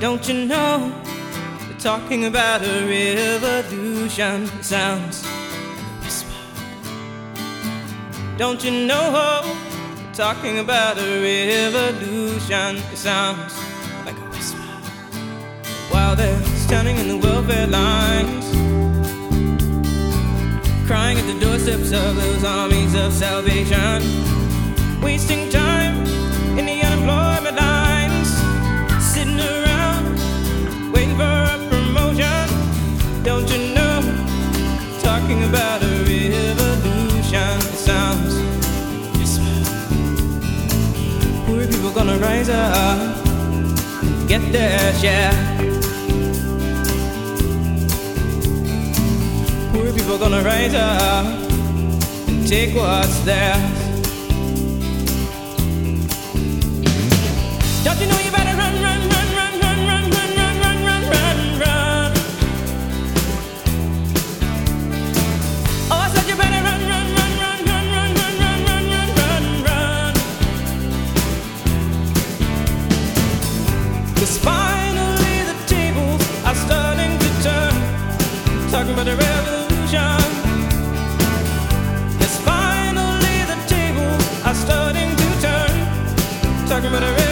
Don't you know they're talking about a revolution? It sounds like a whisper. Don't you know they're talking about a revolution? It sounds like a whisper. While they're standing in the welfare lines, crying at the doorsteps of those armies of salvation, wasting time in the unemployment lines, sitting around waiting for a promotion. Don't you know, talking about a revolution? It sounds whisper. Poor people gonna rise up, get their share. Poor people gonna rise up and take what's theirs. Don't you know you better run, run, run, run, run, run, run, run, run, run, run, run. Oh, I said you better run, run, run, run, run, run, run, run, run, run, run, run. 'Cause finally the tables are starting to turn, talking about a revolution. Yes, finally the tables are starting to turn, talking about a revolution.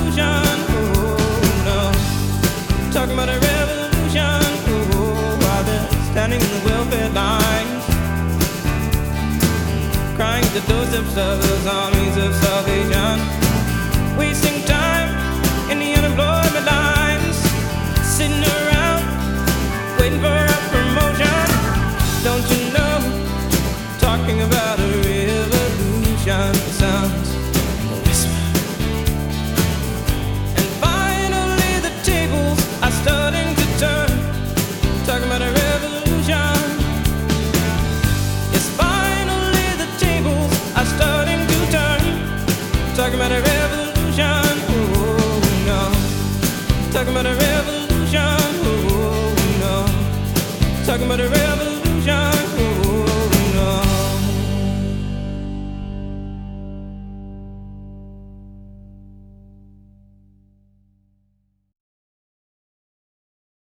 Talking about a revolution, while they're standing in the welfare lines, crying at the doorsteps of those armies of salvation, wasting time in the unemployment lines, sitting around waiting for a promotion. Don't you know, talking about a revolution sounds like a whisper. Starting to turn, talking about a revolution. Yes, finally the tables are starting to turn, talking about a revolution. Oh no, talking about a revolution. Oh no, talking about a revolution.